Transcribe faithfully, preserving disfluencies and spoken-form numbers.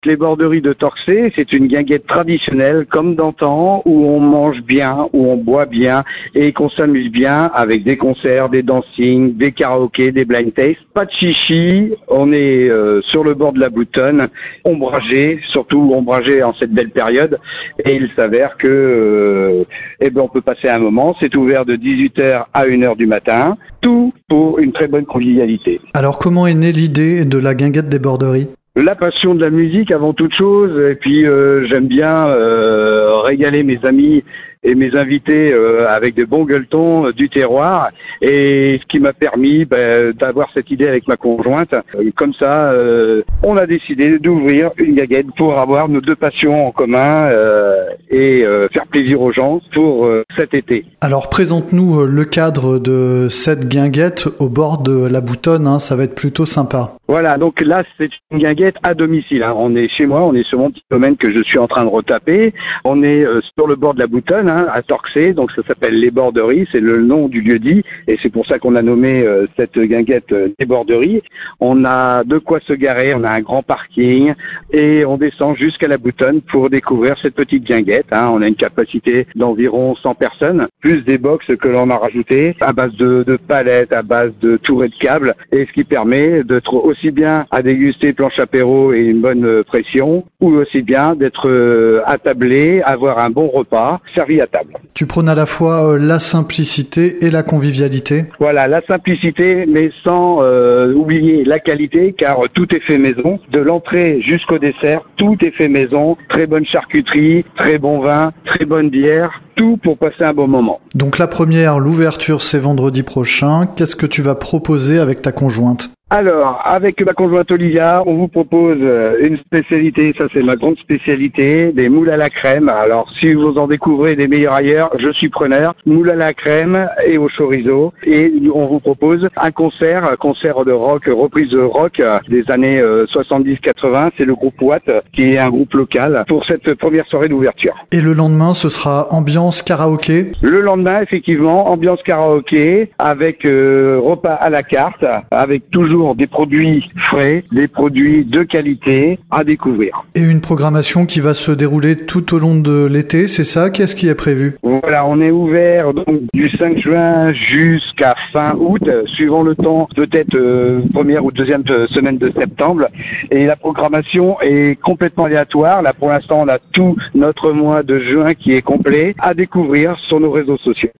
Les Borderies de Torxay, c'est une guinguette traditionnelle comme d'antan où on mange bien, où on boit bien et qu'on s'amuse bien avec des concerts, des dancing, des karaokés, des blind tastes. Pas de chichi, on est euh, sur le bord de la Boutonne, ombragé, surtout ombragé en cette belle période. Et il s'avère que euh, eh ben on peut passer un moment. C'est ouvert de dix-huit heures à une heure du matin. Tout pour une très bonne convivialité. Alors comment est née l'idée de la guinguette des Borderies ? La passion de la musique avant toute chose, et puis euh, j'aime bien euh, régaler mes amis et mes invités euh, avec de bons gueuletons euh, du terroir, et ce qui m'a permis ben, d'avoir cette idée avec ma conjointe. Euh, comme ça, euh, on a décidé d'ouvrir une guinguette pour avoir nos deux passions en commun euh, et euh, faire plaisir aux gens pour euh, cet été. Alors présente-nous le cadre de cette guinguette au bord de la Boutonne, hein, ça va être plutôt sympa. Voilà, donc là c'est une guinguette à domicile. Hein. On est chez moi, on est sur mon petit domaine que je suis en train de retaper. On est euh, sur le bord de la Boutonne, hein, à Torxay, donc ça s'appelle les Borderies, c'est le nom du lieu-dit, et c'est pour ça qu'on a nommé euh, cette guinguette euh, des Borderies. On a de quoi se garer, on a un grand parking, et on descend jusqu'à la Boutonne pour découvrir cette petite guinguette. Hein. On a une capacité d'environ cent personnes, plus des box que l'on a rajouté à base de, de palettes, à base de tourées de câbles, et ce qui permet d'être aussi bien à déguster planche apéro et une bonne pression, ou aussi bien d'être euh, attablé, avoir un bon repas servi à table. Tu prônes à la fois euh, la simplicité et la convivialité. Voilà, la simplicité, mais sans euh, oublier la qualité, car tout est fait maison. De l'entrée jusqu'au dessert, tout est fait maison. Très bonne charcuterie, très bon vin, très bonne bière. Tout pour passer un bon moment. Donc la première, l'ouverture, c'est vendredi prochain. Qu'est-ce que tu vas proposer avec ta conjointe ? Alors, avec ma conjointe Olivia, on vous propose une spécialité, ça c'est ma grande spécialité, des moules à la crème. Alors, si vous en découvrez des meilleurs ailleurs, je suis preneur. Moules à la crème et au chorizo. Et on vous propose un concert, un concert de rock, reprise de rock des années soixante-dix quatre-vingts. C'est le groupe Watt, qui est un groupe local, pour cette première soirée d'ouverture. Et le lendemain, ce sera ambiance karaoké ? Le lendemain, effectivement, ambiance karaoké, avec euh, repas à la carte, avec toujours des produits frais, des produits de qualité à découvrir. Et une programmation qui va se dérouler tout au long de l'été, c'est ça ? Qu'est-ce qui est prévu ? Voilà, on est ouvert donc du cinq juin jusqu'à fin août, suivant le temps, peut-être euh, première ou deuxième semaine de septembre. Et la programmation est complètement aléatoire. Là, pour l'instant, on a tout notre mois de juin qui est complet à découvrir sur nos réseaux sociaux.